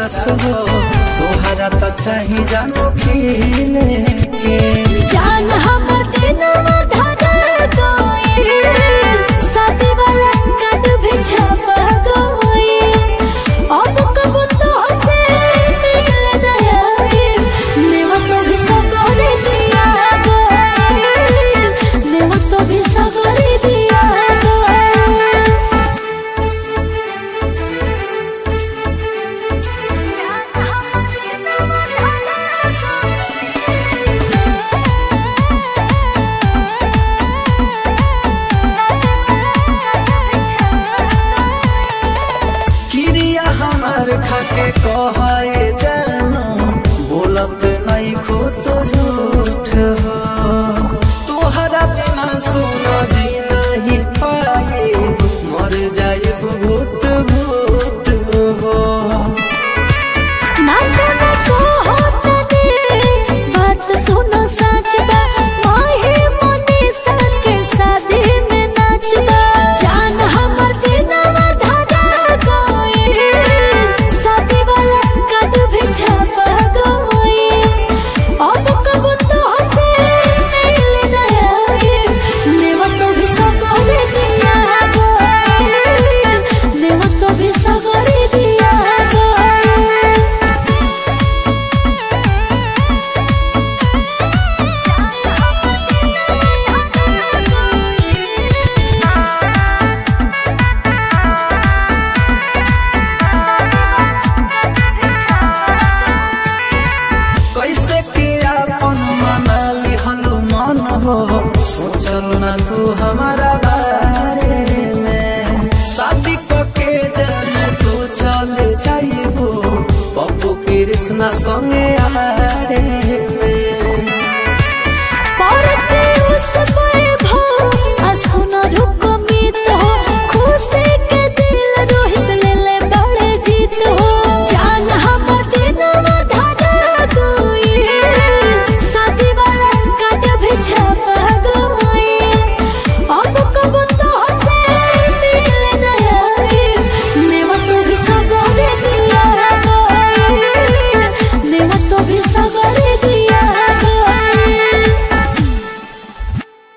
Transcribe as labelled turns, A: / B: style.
A: झकास हो तोहरा तो चाही जानो खिले के
B: जान हमर दिनवा धरा गइल शादी वाला कार्ड भी छपा गइल अब कब तो से मिल जाए नेवा तो भी सगरे दिया गइल नेवा तो भी सगरे दिया
A: हमार खाके कहे जानो बोलत नहीं खो तो झूठ हो तोहरा बिना सुना जी नहीं पाए मर जाए घुट घुट हो
B: ना सुनो तो होता दे बात सुनो सच बा माहे मने के शादी में नाचबा जान हमर दिनवा धरा गइल शादी वाला कार्ड भी छपा गइल अब कब तो से मिल जाए नेवा तो भी सगरे दिया गइल नेवा तो भी सगरे दिया गइल
A: कैसे के अपन मना लिहलु मन हो सोचल ना तू हमारा बारे में शादी के जाने तू चले जाइबो पप्पू कृष्णा संगे आ